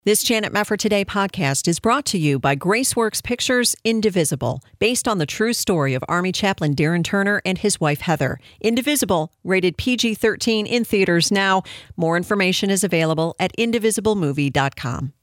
This Janet Mefford Today podcast is brought to you by Graceworks Pictures' Indivisible, based on the true story of Army Chaplain Darren Turner and his wife Heather. Indivisible, rated PG-13 in theaters now. More information is available at indivisiblemovie.com.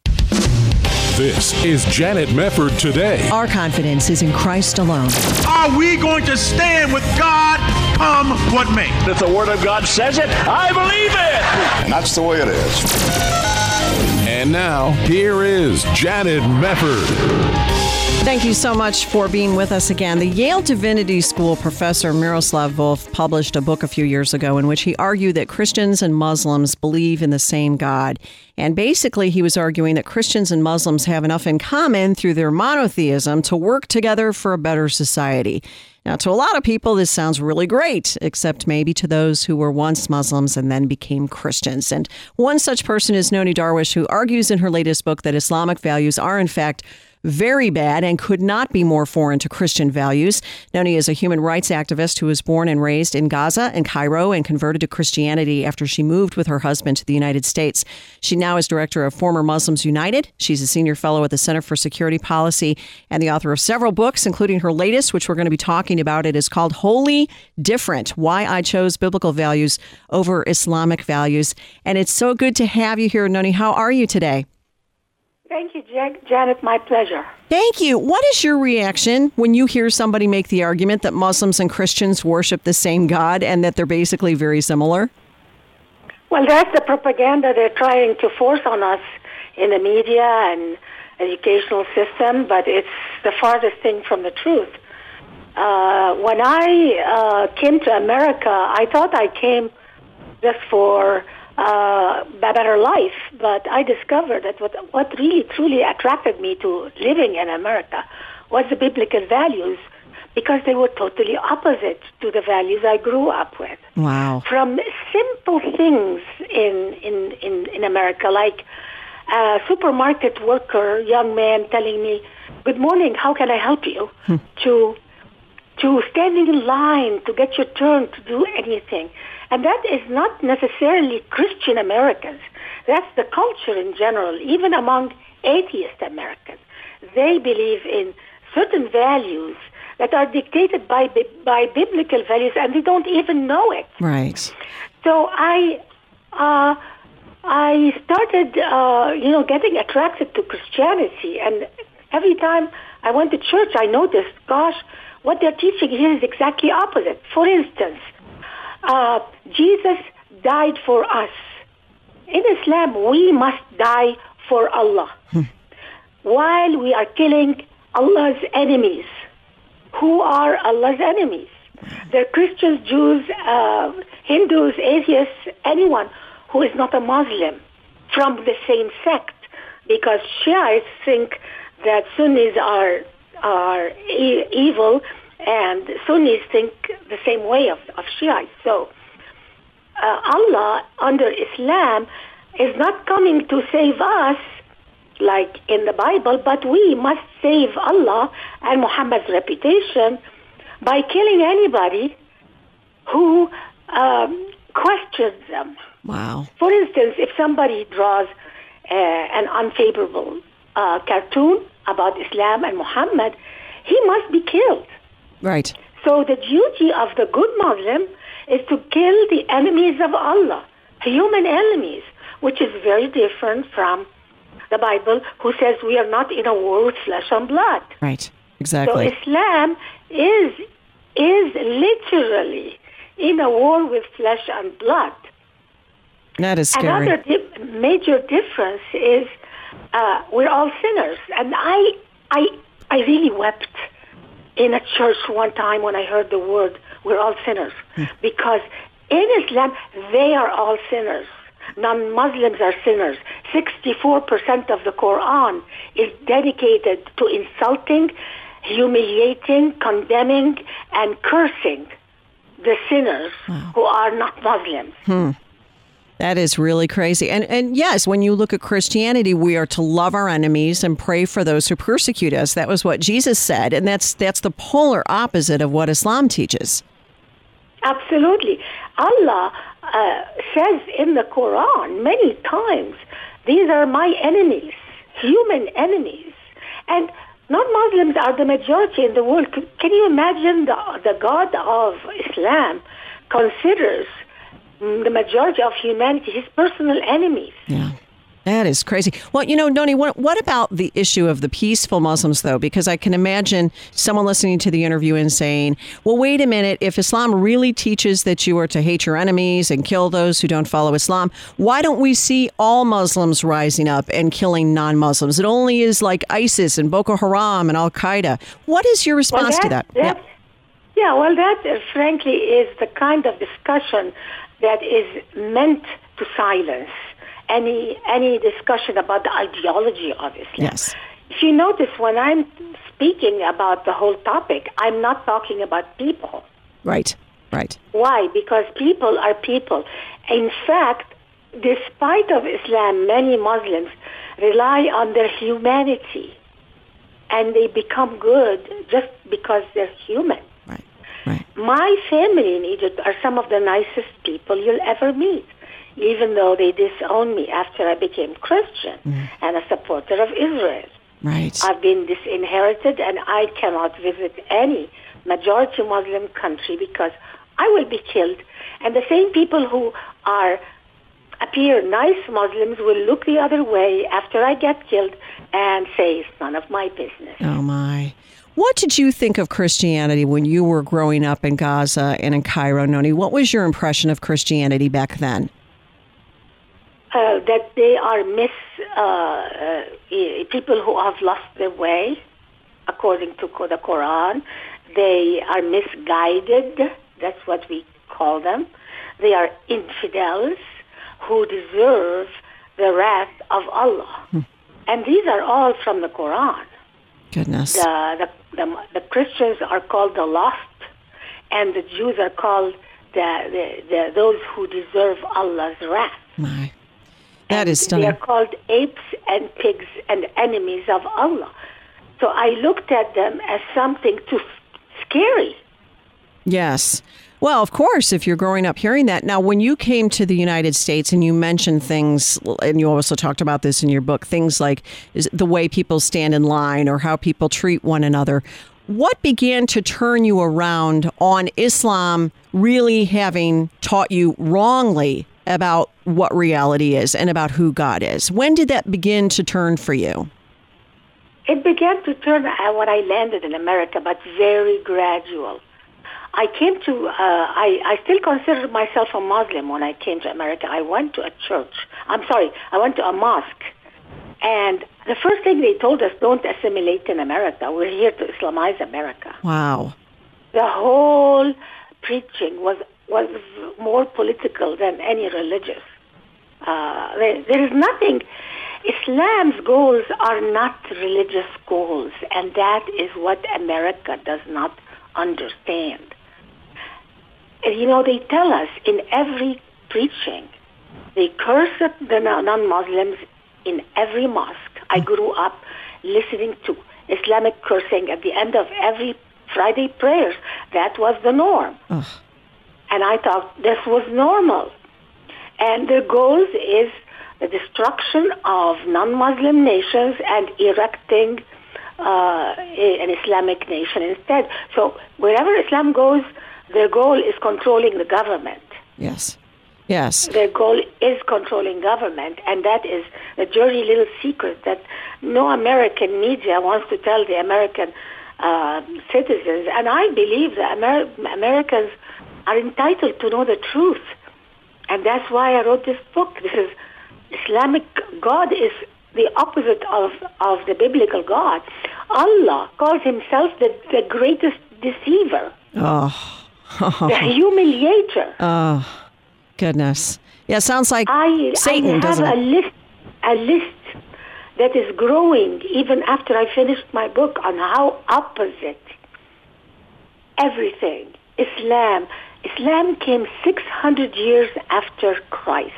This is Janet Mefford Today. Our confidence is in Christ alone. Are we going to stand with God come what may? If the Word of God says it, I believe it. And that's the way it is. And now, here is Janet Mefford. Thank you so much for being with us again. The Yale Divinity School professor Miroslav Volf published a book a few years ago in which he argued that Christians and Muslims believe in the same God. And basically, he was arguing that Christians and Muslims have enough in common through their monotheism to work together for a better society. Now, to a lot of people, this sounds really great, except maybe to those who were once Muslims and then became Christians. And one such person is Noni Darwish, who argues in her latest book that Islamic values are, in fact, very bad and could not be more foreign to Christian values. Noni is a human rights activist who was born and raised in Gaza and Cairo and converted to Christianity after she moved with her husband to the United States. She now is director of Former Muslims United. She's a senior fellow at the Center for Security Policy and the author of several books, including her latest, which we're going to be talking about. It is called Wholly Different: Why I Chose Biblical Values Over Islamic Values. And it's so good to have you here, Noni. How are you today? Thank you, Janet. My pleasure. Thank you. What is your reaction when you hear somebody make the argument that Muslims and Christians worship the same God and that they're basically very similar? Well, that's the propaganda they're trying to force on us in the media and educational system, but it's the farthest thing from the truth. When I came to America, I thought I came just for a better life, but I discovered that what really truly attracted me to living in America was the biblical values, because they were totally opposite to the values I grew up with. Wow. From simple things in America, like a supermarket worker, young man telling me, "Good morning, how can I help you?" to standing in line to get your turn to do anything. And that is not necessarily Christian Americans. That's the culture in general, even among atheist Americans. They believe in certain values that are dictated by biblical values, and they don't even know it. Right. So I started, getting attracted to Christianity, and every time I went to church, I noticed, gosh, what they're teaching here is exactly opposite. For instance, Jesus died for us. In Islam, we must die for Allah. While we are killing Allah's enemies. Who are Allah's enemies? They're Christians, Jews, Hindus, atheists, anyone who is not a Muslim from the same sect. Because Shiites think that Sunnis are evil, and Sunnis think the same way of Shiites. So Allah, under Islam, is not coming to save us like in the Bible, but we must save Allah and Muhammad's reputation by killing anybody who questions them. Wow. For instance, if somebody draws an unfavorable cartoon about Islam and Muhammad, he must be killed. Right. So the duty of the good Muslim is to kill the enemies of Allah, human enemies, which is very different from the Bible, who says we are not in a war with flesh and blood. Right. Exactly. So Islam is literally in a war with flesh and blood. That is scary. Another major difference is we're all sinners, and I really wept in a church one time when I heard the word, we're all sinners. Because in Islam, they are all sinners. Non-Muslims are sinners. 64% of the Quran is dedicated to insulting, humiliating, condemning, and cursing the sinners who are not Muslims. That is really crazy. And yes, when you look at Christianity, we are to love our enemies and pray for those who persecute us. That was what Jesus said. And that's the polar opposite of what Islam teaches. Absolutely. Allah says in the Quran many times These are my enemies, human enemies. And non-Muslims are the majority in the world. Can you imagine the God of Islam considers the majority of humanity his personal enemies? Yeah. That is crazy. Well, Noni, what about the issue of the peaceful Muslims, though? Because I can imagine someone listening to the interview and saying, well, wait a minute, if Islam really teaches that you are to hate your enemies and kill those who don't follow Islam, why don't we see all Muslims rising up and killing non-Muslims? It only is like ISIS and Boko Haram and Al-Qaeda. What is your response to that? That frankly is the kind of discussion that is meant to silence any discussion about the ideology of Islam. Yes. If you notice, when I'm speaking about the whole topic, I'm not talking about people. Right. Why? Because people are people. In fact, despite of Islam, many Muslims rely on their humanity, and they become good just because they're human. Right. My family in Egypt are some of the nicest people you'll ever meet, even though they disowned me after I became Christian and a supporter of Israel. Right. I've been disinherited, and I cannot visit any majority Muslim country because I will be killed. And the same people who appear nice Muslims will look the other way after I get killed and say it's none of my business. Oh, my. What did you think of Christianity when you were growing up in Gaza and in Cairo, Noni? What was your impression of Christianity back then? That they are people who have lost their way, according to the Quran. They are misguided. That's what we call them. They are infidels who deserve the wrath of Allah. And these are all from the Quran. Goodness. The Christians are called the lost, and the Jews are called those who deserve Allah's wrath. My. That is stunning. They are called apes and pigs and enemies of Allah. So I looked at them as something too scary. Yes. Well, of course, if you're growing up hearing that. Now, when you came to the United States and you mentioned things, and you also talked about this in your book, things like the way people stand in line or how people treat one another, what began to turn you around on Islam really having taught you wrongly about what reality is and about who God is? When did that begin to turn for you? It began to turn when I landed in America, but very gradual. I came to, I still considered myself a Muslim when I came to America. I went to a church. I went to a mosque. And the first thing they told us, don't assimilate in America. We're here to Islamize America. Wow. The whole preaching was more political than any religious. There is nothing. Islam's goals are not religious goals, and that is what America does not understand. And, they tell us in every preaching, they curse the non-Muslims in every mosque. I grew up listening to Islamic cursing at the end of every Friday prayers. That was the norm. Ugh. And I thought this was normal. And their goals is the destruction of non-Muslim nations and erecting an Islamic nation instead. So wherever Islam goes, their goal is controlling the government. Yes. Their goal is controlling government, and that is a dirty little secret that no American media wants to tell the American citizens. And I believe that Americans are entitled to know the truth. And that's why I wrote this book. This is Islamic God is the opposite of the biblical God. Allah calls himself the greatest deceiver. Oh. The humiliator. Oh, goodness. Yeah, sounds like Satan, doesn't it? I have a list that is growing even after I finished my book on how opposite everything. Islam came 600 years after Christ.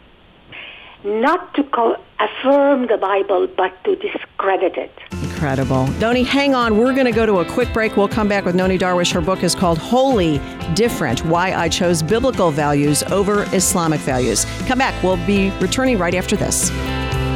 Not to affirm the Bible, but to discredit it. Incredible. Noni, hang on. We're going to go to a quick break. We'll come back with Noni Darwish. Her book is called Wholly Different, Why I Chose Biblical Values Over Islamic Values. Come back. We'll be returning right after this.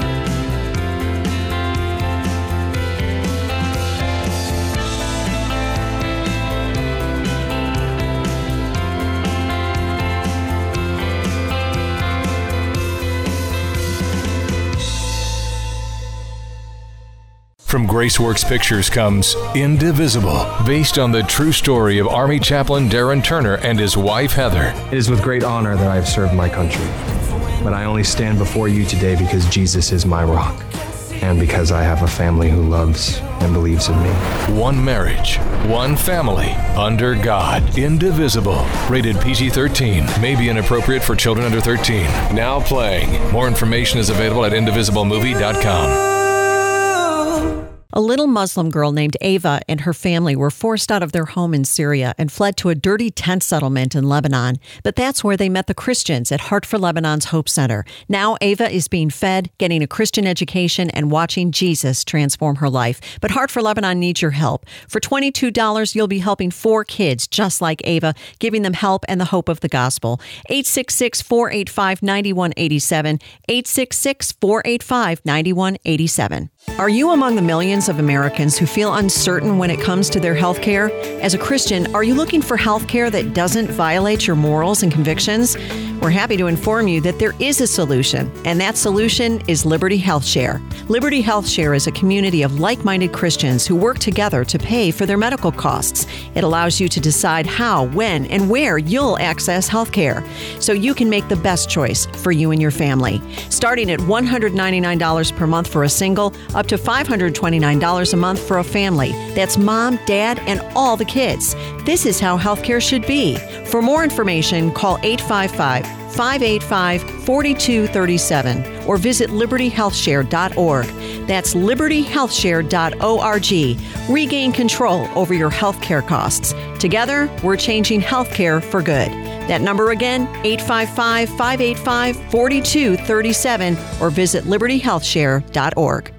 From Graceworks Pictures comes Indivisible, based on the true story of Army Chaplain Darren Turner and his wife Heather. It is with great honor that I have served my country, but I only stand before you today because Jesus is my rock, and because I have a family who loves and believes in me. One marriage, one family, under God. Indivisible. Rated PG-13. May be inappropriate for children under 13. Now playing. More information is available at indivisiblemovie.com. A little Muslim girl named Ava and her family were forced out of their home in Syria and fled to a dirty tent settlement in Lebanon. But that's where they met the Christians at Heart for Lebanon's Hope Center. Now Ava is being fed, getting a Christian education, and watching Jesus transform her life. But Heart for Lebanon needs your help. For $22, you'll be helping 4 kids just like Ava, giving them help and the hope of the gospel. 866-485-9187. 866-485-9187. Are you among the millions of Americans who feel uncertain when it comes to their health care? As a Christian, are you looking for health care that doesn't violate your morals and convictions? We're happy to inform you that there is a solution, and that solution is Liberty Health Share. Liberty Health Share is a community of like-minded Christians who work together to pay for their medical costs. It allows you to decide how, when, and where you'll access health care, so you can make the best choice for you and your family. Starting at $199 per month for a single, up to $529 a month for a family. That's mom, dad, and all the kids. This is how healthcare should be. For more information, call 855-585-4237 or visit libertyhealthshare.org. That's libertyhealthshare.org. Regain control over your healthcare costs. Together, we're changing healthcare for good. That number again, 855-585-4237 or visit libertyhealthshare.org.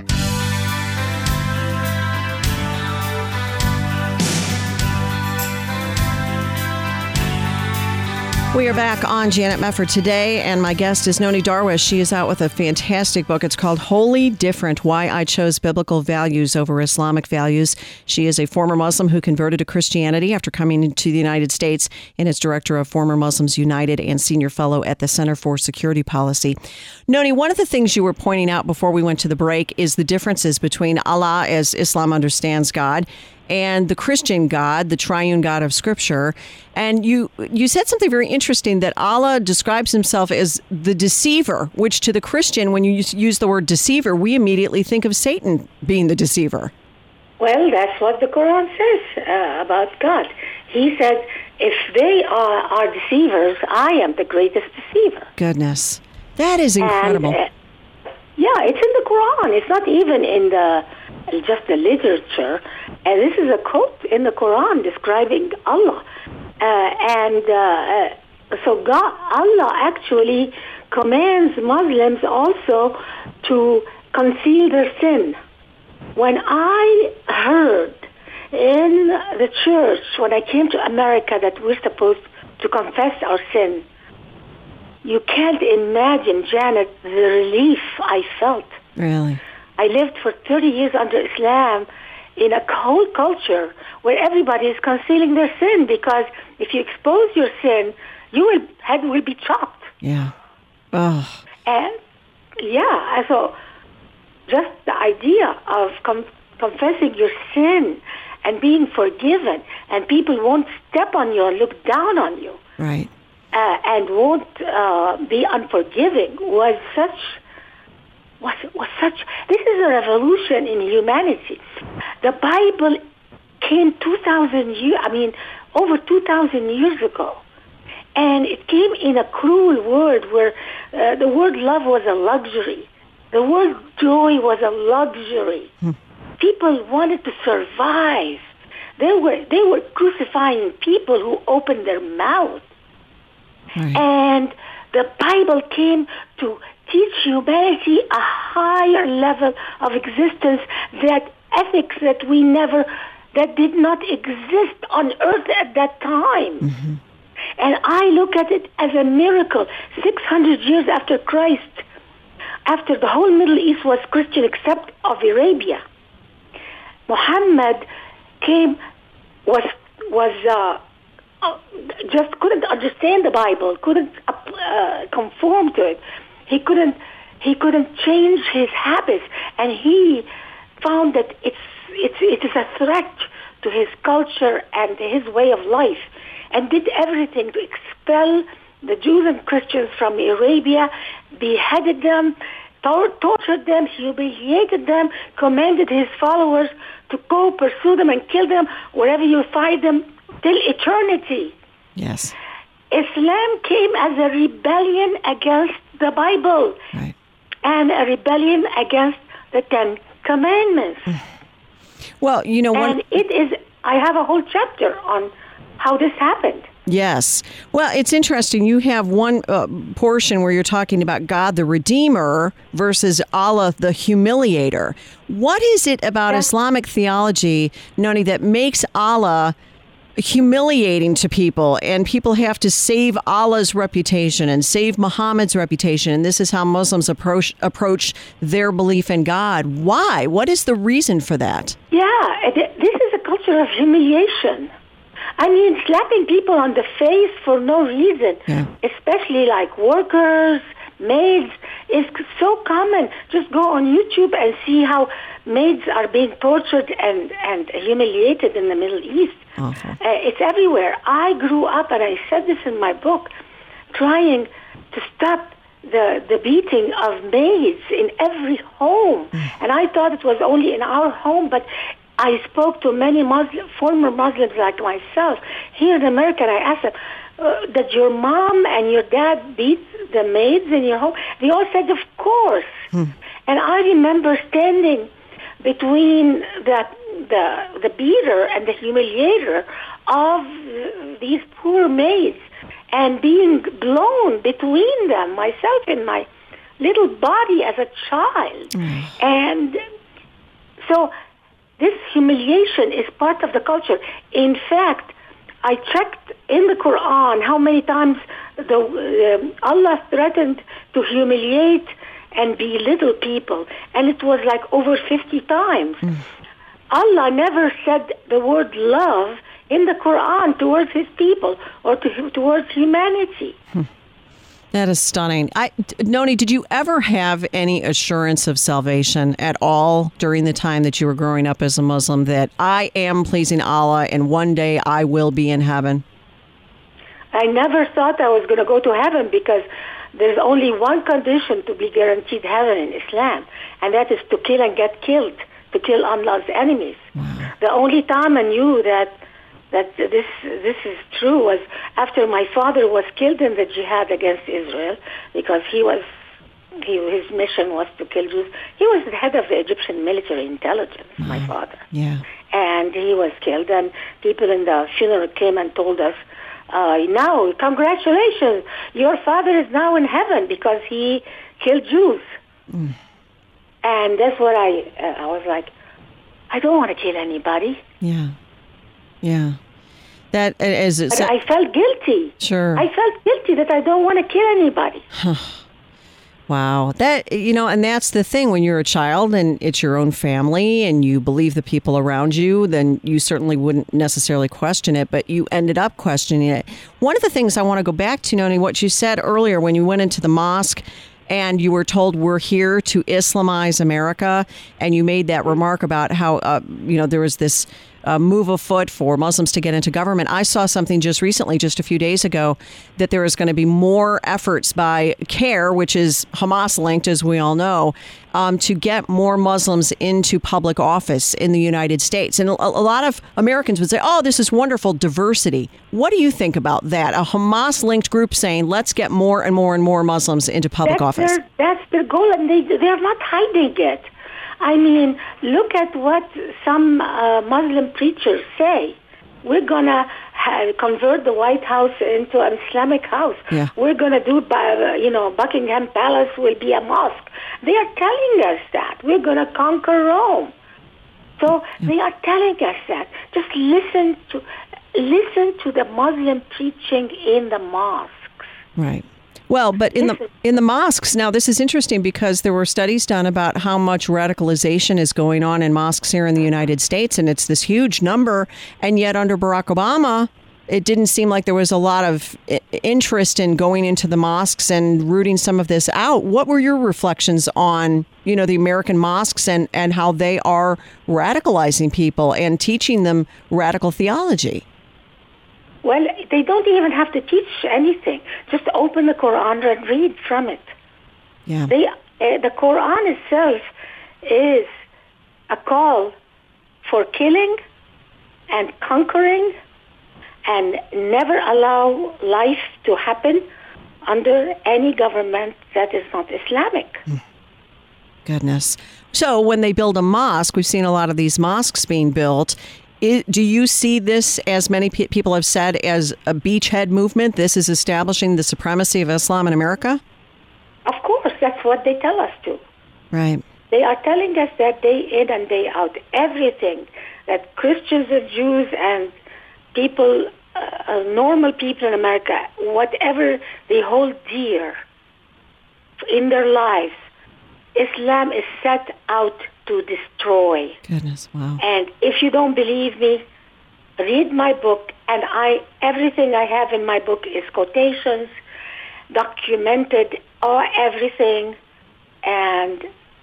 We are back on Janet Mefford today, and my guest is Noni Darwish. She is out with a fantastic book. It's called Wholly Different, Why I Chose Biblical Values Over Islamic Values. She is a former Muslim who converted to Christianity after coming to the United States, and is director of Former Muslims United and senior fellow at the Center for Security Policy. Noni, one of the things you were pointing out before we went to the break is the differences between Allah, as Islam understands God, and the Christian God, the triune God of Scripture. And you said something very interesting, that Allah describes himself as the deceiver, which to the Christian, when you use the word deceiver, we immediately think of Satan being the deceiver. Well, that's what the Quran says about God. He said, if they are deceivers, I am the greatest deceiver. Goodness. That is incredible. And, yeah, it's in the Quran. It's not even in just the literature. And this is a quote in the Quran describing Allah. So Allah actually commands Muslims also to conceal their sin. When I heard in the church, when I came to America, that we're supposed to confess our sin, you can't imagine, Janet, the relief I felt. Really? I lived for 30 years under Islam in a whole culture where everybody is concealing their sin, because if you expose your sin, head will be chopped. Yeah. Oh. And so just the idea of confessing your sin and being forgiven, and people won't step on you or look down on you. Right. And won't be unforgiving was such. This is a revolution in humanity. The Bible came over 2,000 years ago, and it came in a cruel world where the word love was a luxury, the word joy was a luxury. People wanted to survive. They were crucifying people who opened their mouth. Right. And the Bible came to teach humanity a higher level of existence, that ethics that did not exist on earth at that time. Mm-hmm. And I look at it as a miracle. 600 years after Christ, after the whole Middle East was Christian except of Arabia, Muhammad just couldn't understand the Bible, couldn't conform to it. He couldn't change his habits, and he found that it is a threat to his culture and his way of life, and did everything to expel the Jews and Christians from Arabia, beheaded them, tortured them, humiliated them, commanded his followers to go pursue them and kill them wherever you find them till eternity. Yes. Islam came as a rebellion against the Bible, right, and a rebellion against the Ten Commandments. Well, and I have a whole chapter on how this happened. Yes. Well, it's interesting. You have one portion where you're talking about God the Redeemer versus Allah the Humiliator. What is it about Islamic theology, Noni, that makes Allah humiliating to people, and people have to save Allah's reputation and save Muhammad's reputation, and this is how Muslims approach their belief in God? Why? What is the reason for that? Yeah, this is a culture of humiliation. I mean, slapping people on the face for no reason, especially like workers, maids, is so common. Just go on YouTube and see how maids are being tortured and humiliated in the Middle East. It's everywhere. I grew up, and I said this in my book, trying to stop the beating of maids in every home. And I thought it was only in our home, but I spoke to many former Muslims like myself here in America, and I asked them, did your mom and your dad beat the maids in your home? They all said, of course. And I remember standing between the beater and the humiliator of these poor maids and being blown between them, myself in my little body as a child. And so this humiliation is part of the culture. In fact, I checked in the Quran how many times Allah threatened to humiliate and belittle people, and it was like over 50 times. Allah never said the word love in the Quran towards his people or towards humanity. That is stunning. Noni, did you ever have any assurance of salvation at all during the time that you were growing up as a Muslim, that I am pleasing Allah and one day I will be in heaven? I never thought I was going to go to heaven, because there's only one condition to be guaranteed heaven in Islam, and that is to kill and get killed, to kill Allah's enemies. Wow. The only time I knew that this is true was after my father was killed in the jihad against Israel, because his mission was to kill Jews. He was the head of the Egyptian military intelligence, my father. Yeah. And he was killed, and people in the funeral came and told us, now, congratulations, your father is now in heaven because he killed Jews. And that's what I was like, I don't want to kill anybody. Yeah. Yeah. That is. But I felt guilty. Sure. I felt guilty that I don't want to kill anybody. Wow. That, and that's the thing. When you're a child and it's your own family and you believe the people around you, then you certainly wouldn't necessarily question it, but you ended up questioning it. One of the things I want to go back to, Noni, what you said earlier when you went into the mosque and you were told we're here to Islamize America, and you made that remark about how, there was this move afoot for Muslims to get into government. I saw something just recently, just a few days ago, that there is going to be more efforts by CAIR, which is Hamas linked, as we all know, to get more Muslims into public office in the United States. And a lot of Americans would say, oh, this is wonderful diversity. What do you think about that? A Hamas linked group saying, let's get more and more and more Muslims into public office. That's their goal, and they are not hiding it. I mean, look at what some Muslim preachers say. We're going to convert the White House into an Islamic house. Yeah. We're going to do, Buckingham Palace will be a mosque. They are telling us that. We're going to conquer Rome. So they are telling us that. Just listen to the Muslim preaching in the mosques. Right. Well, but in the mosques, now this is interesting because there were studies done about how much radicalization is going on in mosques here in the United States, and it's this huge number, and yet under Barack Obama, it didn't seem like there was a lot of interest in going into the mosques and rooting some of this out. What were your reflections on, the American mosques and how they are radicalizing people and teaching them radical theology? Well, they don't even have to teach anything. Just open the Quran and read from it. Yeah. The Quran itself is a call for killing and conquering and never allow life to happen under any government that is not Islamic. Goodness. So when they build a mosque, we've seen a lot of these mosques being built. Do you see this, as many people have said, as a beachhead movement? This is establishing the supremacy of Islam in America? Of course, that's what they tell us to. Right. They are telling us that day in and day out, everything that Christians and Jews and people, normal people in America, whatever they hold dear in their lives, Islam is set out to destroy. Goodness, wow. And if you don't believe me, read my book, and everything I have in my book is quotations, documented, everything, and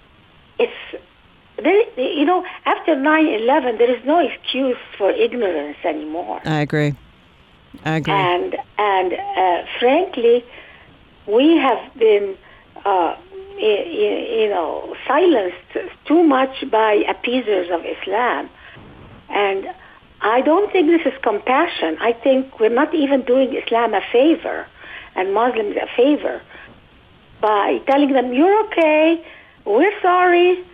after 9/11, there is no excuse for ignorance anymore. I agree. And frankly, we have been, silenced too much by appeasers of Islam. And I don't think this is compassion. I think we're not even doing Islam a favor and Muslims a favor by telling them, you're okay, we're sorry.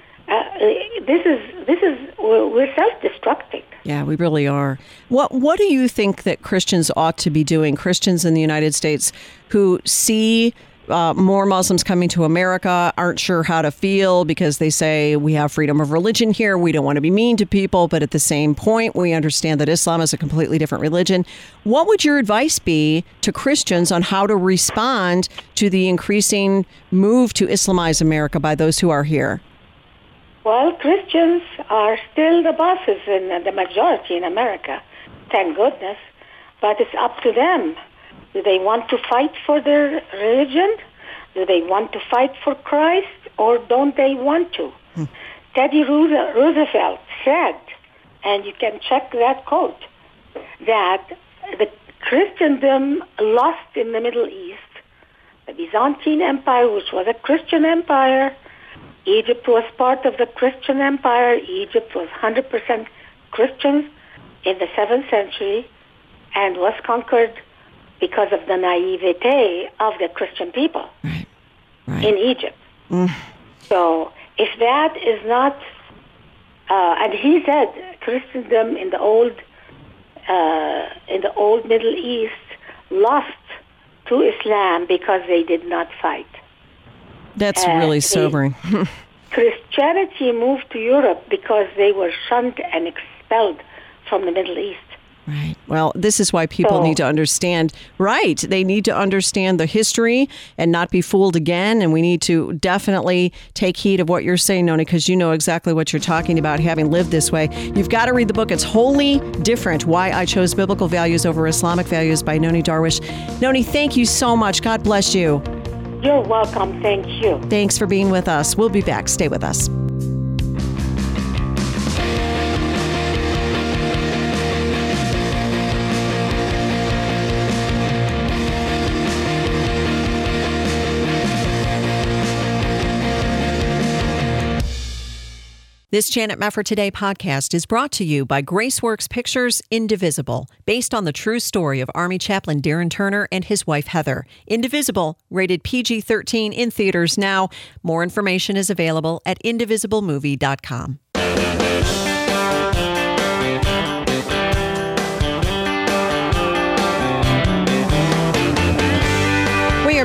We're self-destructing. Yeah, we really are. What do you think that Christians ought to be doing, Christians in the United States who see more Muslims coming to America, aren't sure how to feel because they say we have freedom of religion here, we don't want to be mean to people, but at the same point, we understand that Islam is a completely different religion. What would your advice be to Christians on how to respond to the increasing move to Islamize America by those who are here? Well, Christians are still the bosses in the majority in America, thank goodness, but it's up to them. Do they want to fight for their religion? Do they want to fight for Christ, or don't they want to? Teddy Roosevelt said, and you can check that quote, that the Christendom lost in the Middle East. The Byzantine Empire, which was a Christian empire, Egypt was part of the Christian empire. Egypt was 100% Christian in the 7th century and was conquered because of the naivete of the Christian people in Egypt. So if that is not, and he said Christendom in the old Middle East lost to Islam because they did not fight. That's really sobering. Christianity moved to Europe because they were shunned and expelled from the Middle East. Right. Well, this is why people need to understand. Right. They need to understand the history and not be fooled again. And we need to definitely take heed of what you're saying, Noni, because you know exactly what you're talking about, having lived this way. You've got to read the book. It's Wholly Different, Why I Chose Biblical Values Over Islamic Values by Noni Darwish. Noni, thank you so much. God bless you. You're welcome. Thank you. Thanks for being with us. We'll be back. Stay with us. This Janet Mefford Today podcast is brought to you by Graceworks Pictures' Indivisible, based on the true story of Army Chaplain Darren Turner and his wife Heather. Indivisible, rated PG-13 in theaters now. More information is available at indivisiblemovie.com.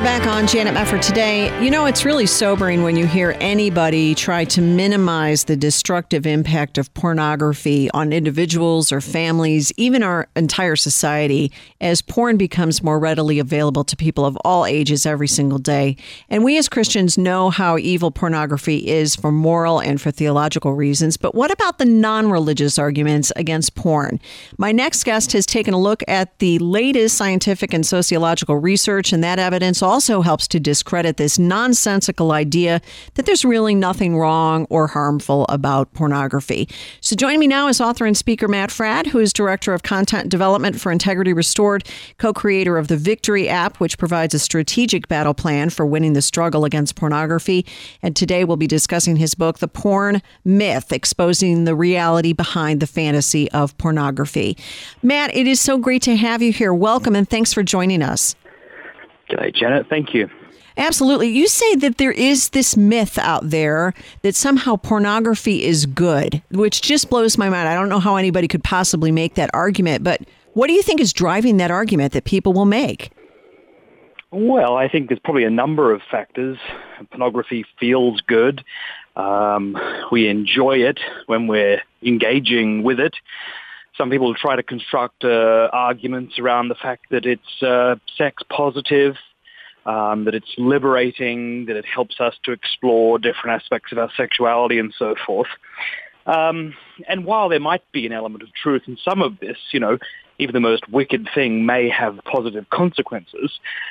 Back on Janet Mefford today. You know, it's really sobering when you hear anybody try to minimize the destructive impact of pornography on individuals or families, even our entire society, as porn becomes more readily available to people of all ages every single day. And we as Christians know how evil pornography is for moral and for theological reasons. But what about the non-religious arguments against porn? My next guest has taken a look at the latest scientific and sociological research, and that evidence also helps to discredit this nonsensical idea that there's really nothing wrong or harmful about pornography. So joining me now is author and speaker Matt Fradd, who is Director of Content Development for Integrity Restored, co-creator of the Victory app, which provides a strategic battle plan for winning the struggle against pornography. And today we'll be discussing his book, The Porn Myth, Exposing the Reality Behind the Fantasy of Pornography. Matt, it is so great to have you here. Welcome, and thanks for joining us. G'day, Janet. Thank you. Absolutely. You say that there is this myth out there that somehow pornography is good, which just blows my mind. I don't know how anybody could possibly make that argument, but what do you think is driving that argument that people will make? Well, I think there's probably a number of factors. Pornography feels good. We enjoy it when we're engaging with it. Some people try to construct arguments around the fact that it's sex positive, that it's liberating, that it helps us to explore different aspects of our sexuality and so forth. And while there might be an element of truth in some of this, you know, even the most wicked thing may have positive consequences,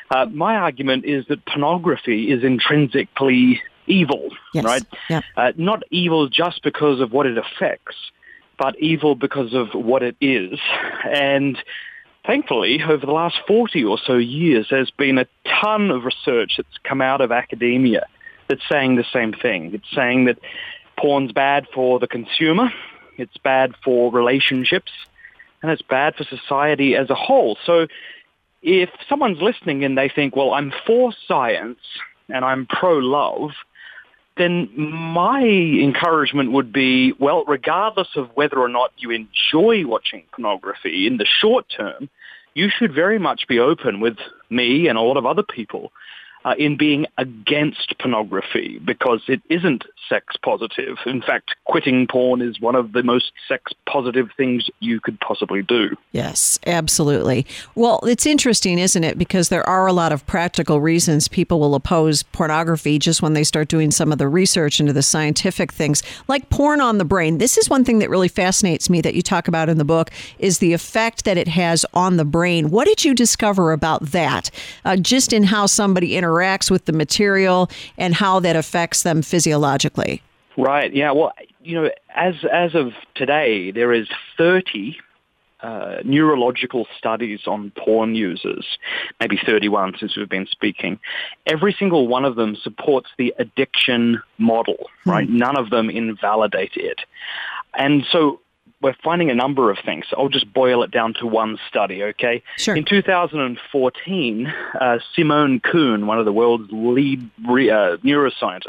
my argument is that pornography is intrinsically evil, yes. Right? Yeah. Not evil just because of what it affects, but evil because of what it is. And thankfully, over the last 40 or so years, there's been a ton of research that's come out of academia that's saying the same thing. It's saying that porn's bad for the consumer, it's bad for relationships, and it's bad for society as a whole. So if someone's listening and they think, well, I'm for science and I'm pro-love, then my encouragement would be, well, regardless of whether or not you enjoy watching pornography in the short term, you should very much be open with me and a lot of other people in being against pornography because it isn't sex positive. In fact, quitting porn is one of the most sex positive things you could possibly do. Yes, absolutely. Well, it's interesting, isn't it? Because there are a lot of practical reasons people will oppose pornography just when they start doing some of the research into the scientific things, like porn on the brain. This is one thing that really fascinates me that you talk about in the book is the effect that it has on the brain. What did you discover about that? Just in how somebody interacts with the material and how that affects them physiologically. Right. Yeah. Well, you know, as of today, there is 30 neurological studies on porn users, maybe 31 since we've been speaking. Every single one of them supports the addiction model, right? None of them invalidate it. And so we're finding a number of things. I'll just boil it down to one study, okay? Sure. In 2014, Simone Kuhn, one of the world's lead neuroscientists,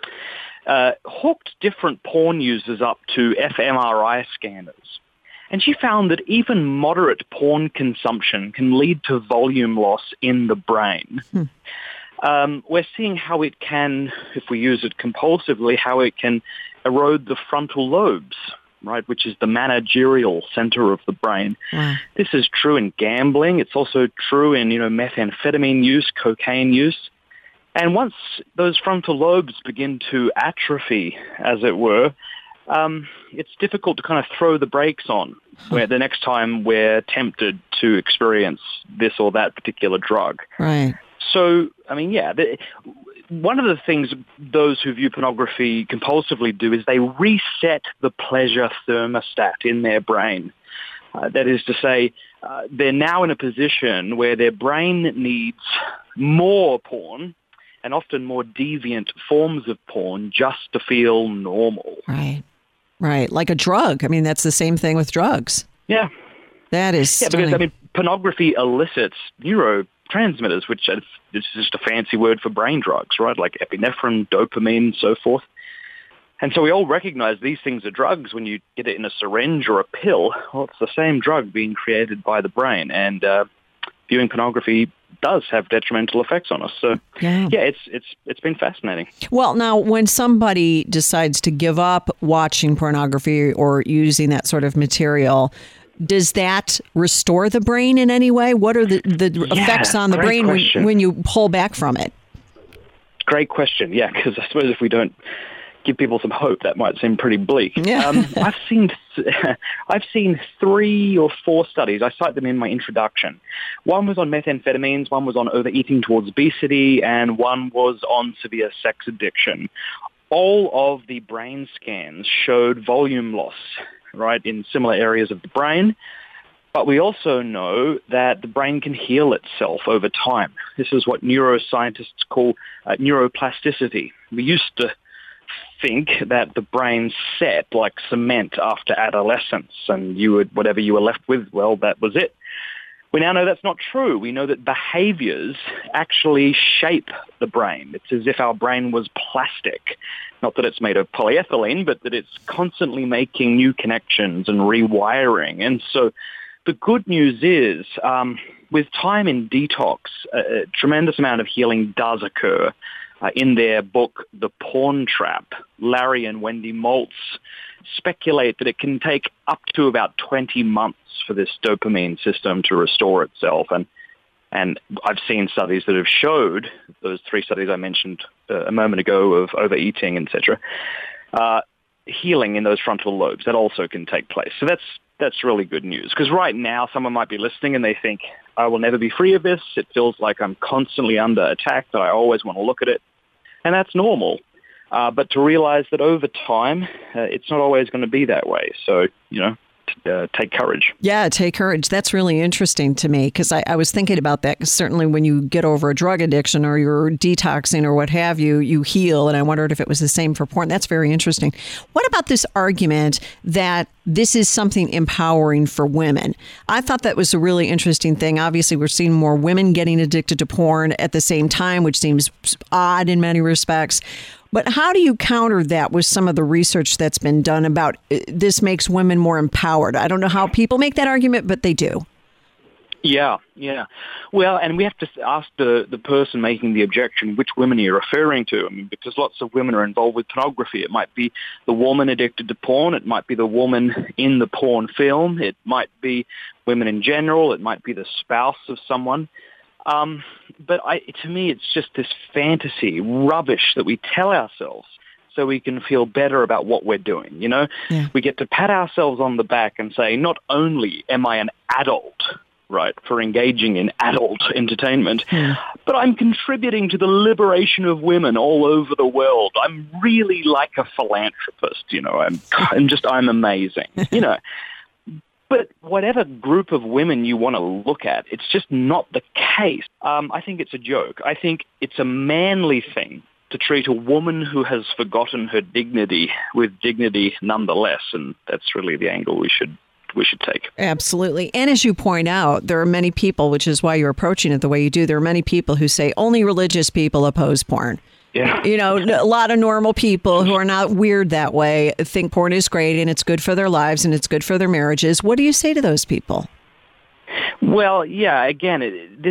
hooked different porn users up to fMRI scanners. And she found that even moderate porn consumption can lead to volume loss in the brain. We're seeing how it can, if we use it compulsively, how it can erode the frontal lobes, right, which is the managerial center of the brain. Wow. This is true in gambling. It's also true in, you know, methamphetamine use, cocaine use. And once those frontal lobes begin to atrophy, as it were, it's difficult to kind of throw the brakes on where the next time we're tempted to experience this or that particular drug. Right. So, I mean, yeah, one of the things those who view pornography compulsively do is they reset the pleasure thermostat in their brain. That is to say, they're now in a position where their brain needs more porn and often more deviant forms of porn just to feel normal. Right. Right. Like a drug. I mean, that's the same thing with drugs. Yeah. That is stunning. Because, I mean, pornography elicits neurotransmitters, which is just a fancy word for brain drugs, right? Like epinephrine, dopamine, and so forth. And so we all recognize these things are drugs when you get it in a syringe or a pill. Well, it's the same drug being created by the brain. And viewing pornography does have detrimental effects on us. So, it's been fascinating. Well, now, when somebody decides to give up watching pornography or using that sort of material, does that restore the brain in any way? What are the effects on the brain when you pull back from it? Great question. Yeah, because I suppose if we don't give people some hope, that might seem pretty bleak. Yeah. I've seen 3 or 4 studies. I cite them in my introduction. One was on methamphetamines, one was on overeating towards obesity, and one was on severe sex addiction. All of the brain scans showed volume loss, right, in similar areas of the brain. But we also know that the brain can heal itself over time. This is what neuroscientists call neuroplasticity. We used to think that the brain set like cement after adolescence, and whatever you were left with, well, that was it. We now know that's not true. We know that behaviors actually shape the brain. It's as if our brain was plastic. Not that it's made of polyethylene, but that it's constantly making new connections and rewiring. And so the good news is, with time in detox, a tremendous amount of healing does occur. In their book, The Porn Trap, Larry and Wendy Maltz speculate that it can take up to about 20 months for this dopamine system to restore itself. And I've seen studies that have showed, those 3 studies I mentioned a moment ago of overeating, etc., healing in those frontal lobes. That also can take place. So that's really good news. Because right now, someone might be listening and they think, I will never be free of this. It feels like I'm constantly under attack, that I always want to look at it. And that's normal. But to realize that over time, it's not always going to be that way. So, take courage. Yeah, take courage. That's really interesting to me, because I was thinking about that. Cause certainly when you get over a drug addiction or you're detoxing or what have you, you heal. And I wondered if it was the same for porn. That's very interesting. What about this argument that this is something empowering for women? I thought that was a really interesting thing. Obviously, we're seeing more women getting addicted to porn at the same time, which seems odd in many respects. But how do you counter that with some of the research that's been done about this makes women more empowered? I don't know how people make that argument, but they do. Yeah. Well, and we have to ask the person making the objection, which women are you referring to? I mean, because lots of women are involved with pornography. It might be the woman addicted to porn. It might be the woman in the porn film. It might be women in general. It might be the spouse of someone. But to me, it's just this fantasy rubbish that we tell ourselves so we can feel better about what we're doing. Yeah. We get to pat ourselves on the back and say, not only am I an adult, right, for engaging in adult entertainment, but I'm contributing to the liberation of women all over the world. I'm really like a philanthropist, I'm amazing, But whatever group of women you want to look at, it's just not the case. I think it's a joke. I think it's a manly thing to treat a woman who has forgotten her dignity with dignity nonetheless, and that's really the angle we should take. Absolutely. And as you point out, there are many people, which is why you're approaching it the way you do, there are many people who say only religious people oppose porn. Yeah. A lot of normal people who are not weird that way think porn is great and it's good for their lives and it's good for their marriages. What do you say to those people? Well, yeah, again,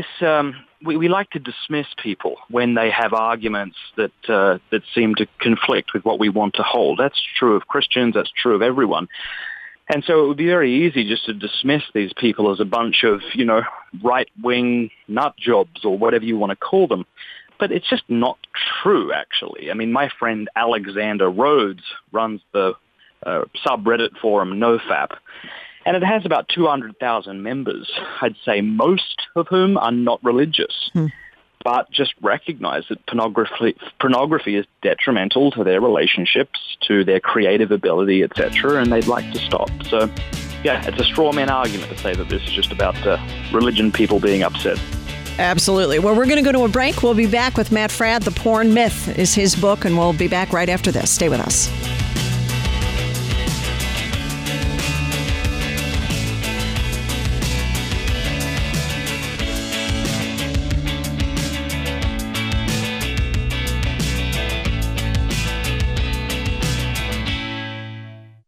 we like to dismiss people when they have arguments that seem to conflict with what we want to hold. That's true of Christians. That's true of everyone. And so it would be very easy just to dismiss these people as a bunch of, right-wing nut jobs or whatever you want to call them. But it's just not true, actually. I mean, my friend Alexander Rhodes runs the subreddit forum NoFap, and it has about 200,000 members. I'd say most of whom are not religious, but just recognize that pornography is detrimental to their relationships, to their creative ability, etc., and they'd like to stop. So, yeah, it's a straw man argument to say that this is just about religion people being upset. Absolutely. Well, we're going to go to a break. We'll be back with Matt Fradd. The Porn Myth is his book, and we'll be back right after this. Stay with us.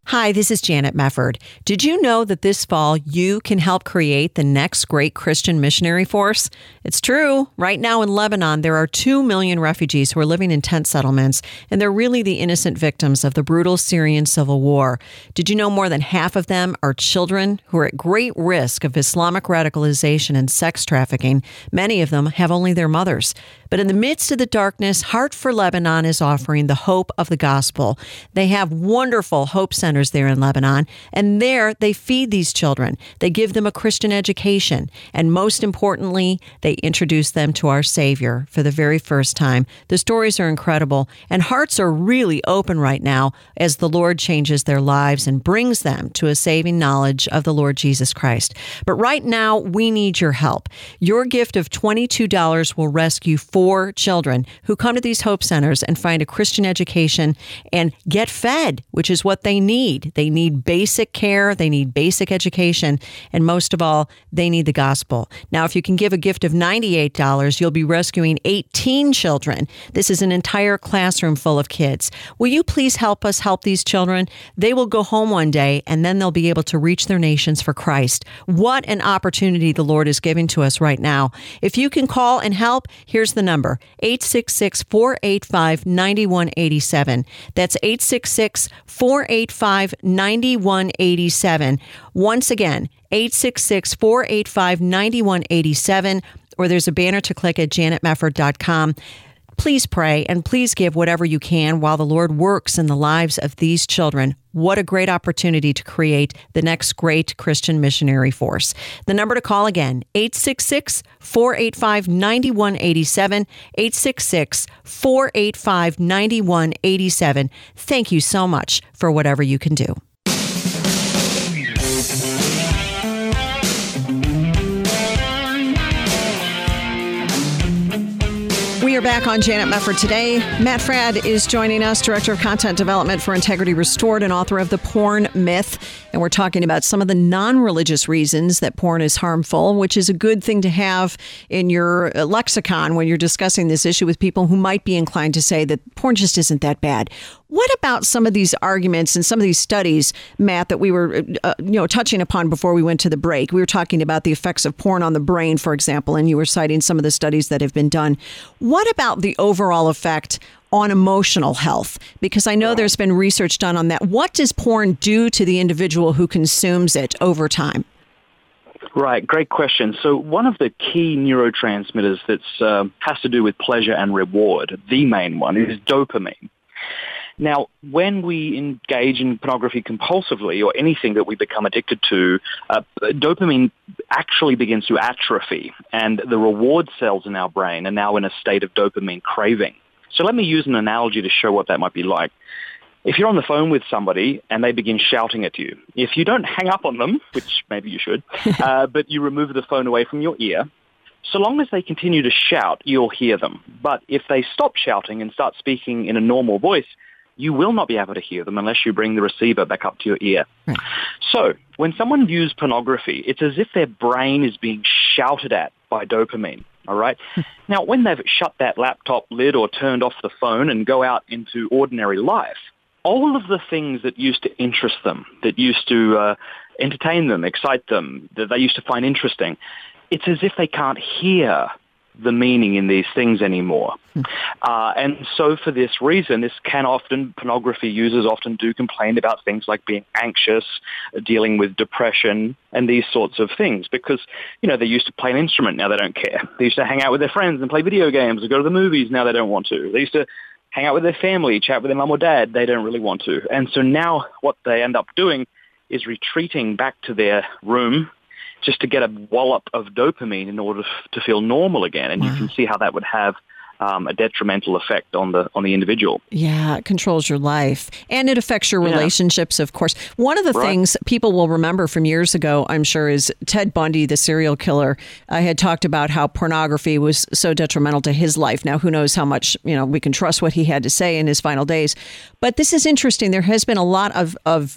Hi, this is Janet Mefford. Did you know that this fall you can help create the next great Christian missionary force? It's true. Right now in Lebanon, there are 2 million refugees who are living in tent settlements, and they're really the innocent victims of the brutal Syrian civil war. Did you know more than half of them are children who are at great risk of Islamic radicalization and sex trafficking? Many of them have only their mothers. But in the midst of the darkness, Heart for Lebanon is offering the hope of the gospel. They have wonderful hope centers there in Lebanon, and there they feed these children. They give them a Christian education, and most importantly, they introduce them to our Savior for the very first time. The stories are incredible, and hearts are really open right now as the Lord changes their lives and brings them to a saving knowledge of the Lord Jesus Christ. But right now, we need your help. Your gift of $22 will rescue 4 children who come to these hope centers and find a Christian education and get fed, which is what they need. They need basic care, they need basic education, and most of all, they need the gospel. Now, if you can give a gift of $98, you'll be rescuing 18 children. This is an entire classroom full of kids. Will you please help us help these children? They will go home one day, and then they'll be able to reach their nations for Christ. What an opportunity the Lord is giving to us right now. If you can call and help, here's the number, 866-485-9187. That's 866-485-9187. Once again, 866-485-9187, or there's a banner to click at janetmefford.com. Please pray and please give whatever you can while the Lord works in the lives of these children. What a great opportunity to create the next great Christian missionary force. The number to call again, 866-485-9187, 866-485-9187. Thank you so much for whatever you can do. We are back on Janet Mefford today. Matt Fradd is joining us, Director of Content Development for Integrity Restored and author of The Porn Myth. And we're talking about some of the non-religious reasons that porn is harmful, which is a good thing to have in your lexicon when you're discussing this issue with people who might be inclined to say that porn just isn't that bad. What about some of these arguments and some of these studies, Matt, that we were touching upon before we went to the break? We were talking about the effects of porn on the brain, for example, and you were citing some of the studies that have been done. What about the overall effect on emotional health? Because I know there's been research done on that. What does porn do to the individual who consumes it over time? Right, great question. So one of the key neurotransmitters that has to do with pleasure and reward, the main one, is dopamine. Now, when we engage in pornography compulsively or anything that we become addicted to, dopamine actually begins to atrophy, and the reward cells in our brain are now in a state of dopamine craving. So let me use an analogy to show what that might be like. If you're on the phone with somebody and they begin shouting at you, if you don't hang up on them, which maybe you should, but you remove the phone away from your ear, so long as they continue to shout, you'll hear them. But if they stop shouting and start speaking in a normal voice, you will not be able to hear them unless you bring the receiver back up to your ear. Right. So when someone views pornography, it's as if their brain is being shouted at by dopamine. All right. Now, when they've shut that laptop lid or turned off the phone and go out into ordinary life, all of the things that used to interest them, that used to entertain them, excite them, that they used to find interesting, it's as if they can't hear the meaning in these things anymore. And so for this reason, pornography users often do complain about things like being anxious, dealing with depression, and these sorts of things because, they used to play an instrument, now they don't care. They used to hang out with their friends and play video games or go to the movies, now they don't want to. They used to hang out with their family, chat with their mum or dad, they don't really want to. And so now what they end up doing is retreating back to their room just to get a wallop of dopamine in order to feel normal again. And you can see how that would have a detrimental effect on the individual. Yeah, it controls your life. And it affects your relationships, of course. One of the things people will remember from years ago, I'm sure, is Ted Bundy, the serial killer. I had talked about how pornography was so detrimental to his life. Now, who knows how much, we can trust what he had to say in his final days. But this is interesting. There has been a lot of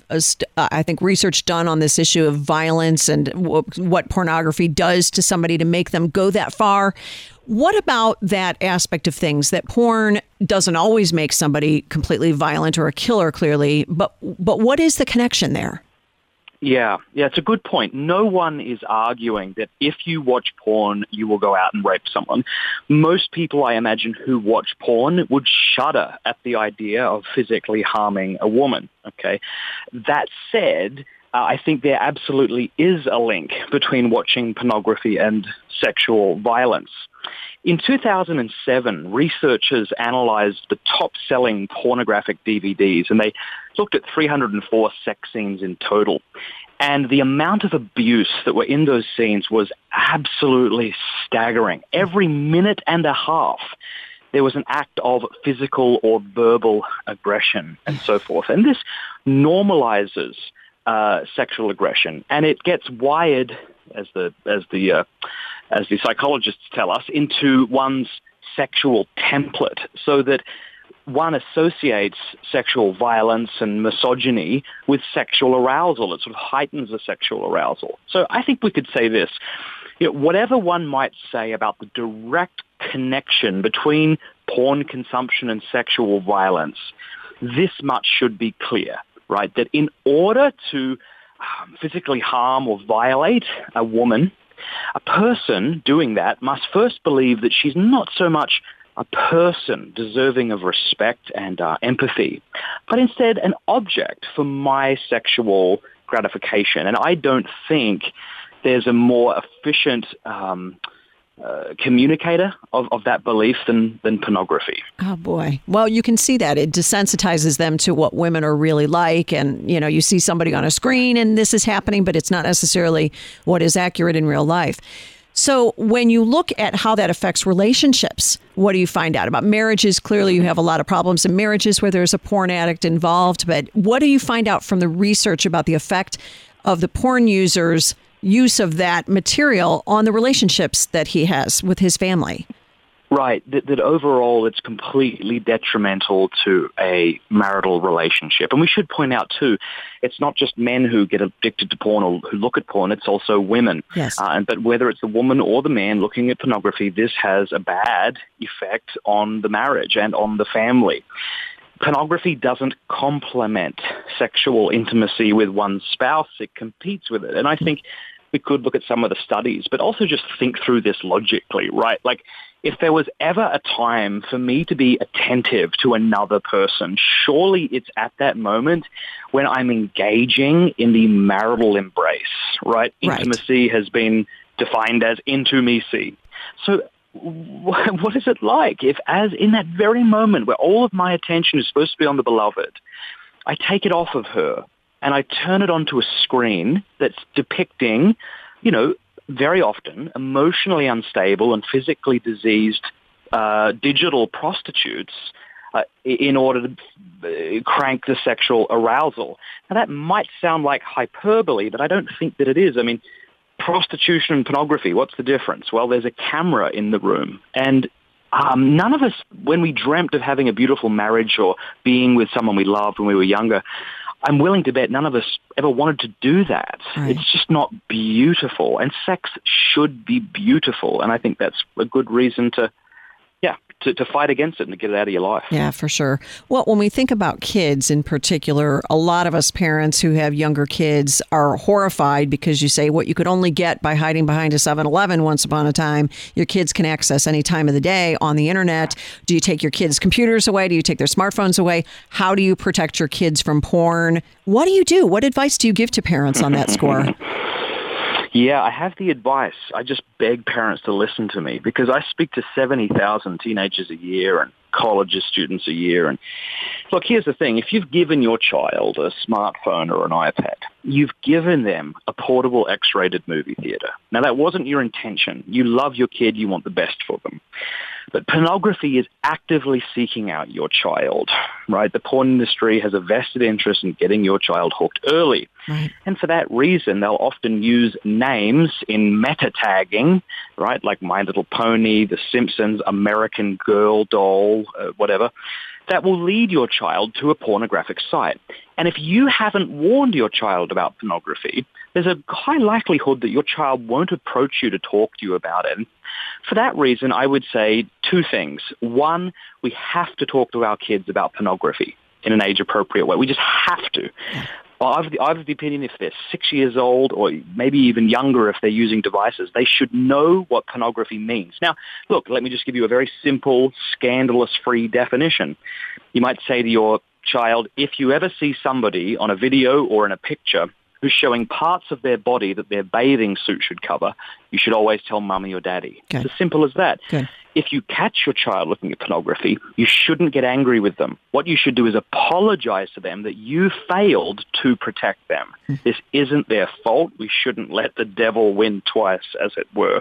I think, research done on this issue of violence and what pornography does to somebody to make them go that far. What about that aspect of things, that porn doesn't always make somebody completely violent or a killer, clearly. But what is the connection there? Yeah, it's a good point. No one is arguing that if you watch porn, you will go out and rape someone. Most people, I imagine, who watch porn would shudder at the idea of physically harming a woman. Okay. That said, I think there absolutely is a link between watching pornography and sexual violence. In 2007, researchers analyzed the top-selling pornographic DVDs, and they looked at 304 sex scenes in total. And the amount of abuse that were in those scenes was absolutely staggering. Every minute and a half, there was an act of physical or verbal aggression and so forth. And this normalizes sexual aggression, and it gets wired, as the psychologists tell us, into one's sexual template, so that one associates sexual violence and misogyny with sexual arousal. It sort of heightens the sexual arousal. So I think we could say this. Whatever one might say about the direct connection between porn consumption and sexual violence, this much should be clear, right? That in order to physically harm or violate a woman, a person doing that must first believe that she's not so much a person deserving of respect and empathy, but instead an object for my sexual gratification. And I don't think there's a more efficient communicator of that belief than pornography. Oh, boy. Well, you can see that. It desensitizes them to what women are really like. And, you see somebody on a screen and this is happening, but it's not necessarily what is accurate in real life. So when you look at how that affects relationships, what do you find out about marriages? Clearly, you have a lot of problems in marriages where there's a porn addict involved. But what do you find out from the research about the effect of the porn user's use of that material on the relationships that he has with his family? Right, that overall it's completely detrimental to a marital relationship. And we should point out, too, it's not just men who get addicted to porn or who look at porn, it's also women. Yes. But whether it's the woman or the man looking at pornography, this has a bad effect on the marriage and on the family. Pornography doesn't complement sexual intimacy with one's spouse, it competes with it. And I think we could look at some of the studies, but also just think through this logically, right? Like, if there was ever a time for me to be attentive to another person, surely it's at that moment when I'm engaging in the marital embrace, right? Intimacy has been defined as intimacy. So what is it like if, as in that very moment where all of my attention is supposed to be on the beloved, I take it off of her and I turn it onto a screen that's depicting, very often emotionally unstable and physically diseased digital prostitutes in order to crank the sexual arousal. Now, that might sound like hyperbole, but I don't think that it is. I mean, prostitution and pornography, what's the difference? Well, there's a camera in the room. And none of us, when we dreamt of having a beautiful marriage or being with someone we loved when we were younger, I'm willing to bet none of us ever wanted to do that. Right. It's just not beautiful. And sex should be beautiful. And I think that's a good reason to fight against it and to get it out of your life. Yeah, for sure. Well, when we think about kids in particular, a lot of us parents who have younger kids are horrified because you say what you could only get by hiding behind a 7-Eleven once upon a time, your kids can access any time of the day on the internet. Do you take your kids' computers away? Do you take their smartphones away? How do you protect your kids from porn? What do you do? What advice do you give to parents on that score? Yeah, I have the advice. I just beg parents to listen to me because I speak to 70,000 teenagers a year and college students a year. And look, here's the thing. If you've given your child a smartphone or an iPad, you've given them a portable X-rated movie theater. Now, that wasn't your intention. You love your kid. You want the best for them. But pornography is actively seeking out your child, right? The porn industry has a vested interest in getting your child hooked early. Right. And for that reason, they'll often use names in meta tagging, right? Like My Little Pony, The Simpsons, American Girl doll, whatever, that will lead your child to a pornographic site. And if you haven't warned your child about pornography, there's a high likelihood that your child won't approach you to talk to you about it. And for that reason, I would say two things. One, we have to talk to our kids about pornography in an age-appropriate way. We just have to. I'm of the opinion if they're 6 years old or maybe even younger if they're using devices, they should know what pornography means. Now, look, let me just give you a very simple, scandalous-free definition. You might say to your child, if you ever see somebody on a video or in a picture who's showing parts of their body that their bathing suit should cover, you should always tell mommy or daddy. Good. It's as simple as that. Good. If you catch your child looking at pornography, you shouldn't get angry with them. What you should do is apologize to them that you failed to protect them. This isn't their fault. We shouldn't let the devil win twice, as it were.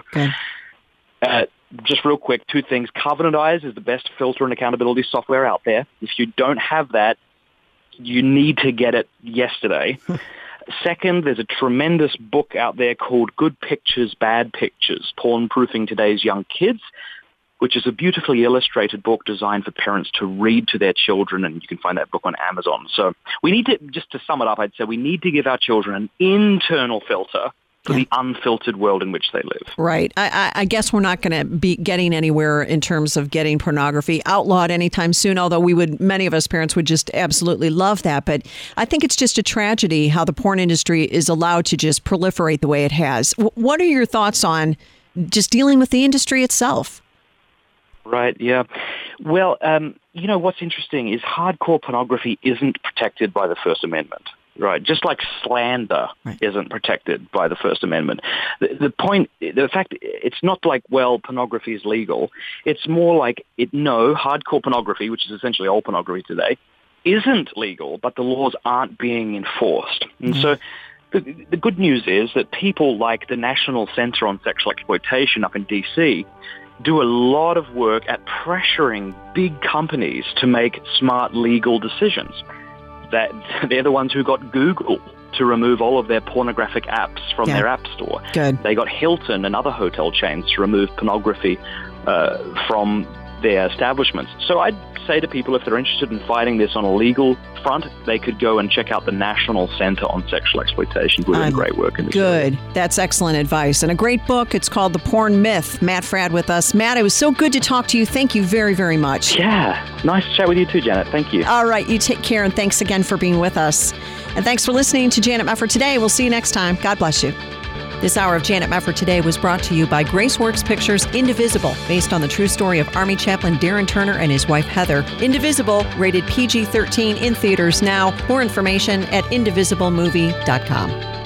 Okay. Just real quick, two things. Covenant Eyes is the best filter and accountability software out there. If you don't have that, you need to get it yesterday. Second, there's a tremendous book out there called Good Pictures, Bad Pictures, Porn-Proofing Today's Young Kids, which is a beautifully illustrated book designed for parents to read to their children, and you can find that book on Amazon. So we need to, just to sum it up, I'd say we need to give our children an internal filter for the unfiltered world in which they live. Right. I guess we're not going to be getting anywhere in terms of getting pornography outlawed anytime soon, although many of us parents would just absolutely love that. But I think it's just a tragedy how the porn industry is allowed to just proliferate the way it has. What are your thoughts on just dealing with the industry itself? Right, yeah. Well, what's interesting is hardcore pornography isn't protected by the First Amendment. Right, just like slander isn't protected by the First Amendment. The fact, it's not like, well, pornography is legal. It's more like, hardcore pornography, which is essentially all pornography today, isn't legal, but the laws aren't being enforced. And so the good news is that people like the National Center on Sexual Exploitation up in D.C. do a lot of work at pressuring big companies to make smart legal decisions. That they're the ones who got Google to remove all of their pornographic apps from their app store. Good. They got Hilton and other hotel chains to remove pornography from their establishments. So I'd say to people, if they're interested in fighting this on a legal front, they could go and check out the National Center on Sexual Exploitation. We're doing great work in this area. That's excellent advice. And a great book. It's called The Porn Myth. Matt Fradd with us. Matt, it was so good to talk to you. Thank you very, very much. Yeah. Nice to chat with you too, Janet. Thank you. All right. You take care, and thanks again for being with us. And thanks for listening to Janet Mefford Today. We'll see you next time. God bless you. This hour of Janet Mefford Today was brought to you by Graceworks Pictures' Indivisible, based on the true story of Army Chaplain Darren Turner and his wife Heather. Indivisible, rated PG-13, in theaters now. More information at indivisiblemovie.com.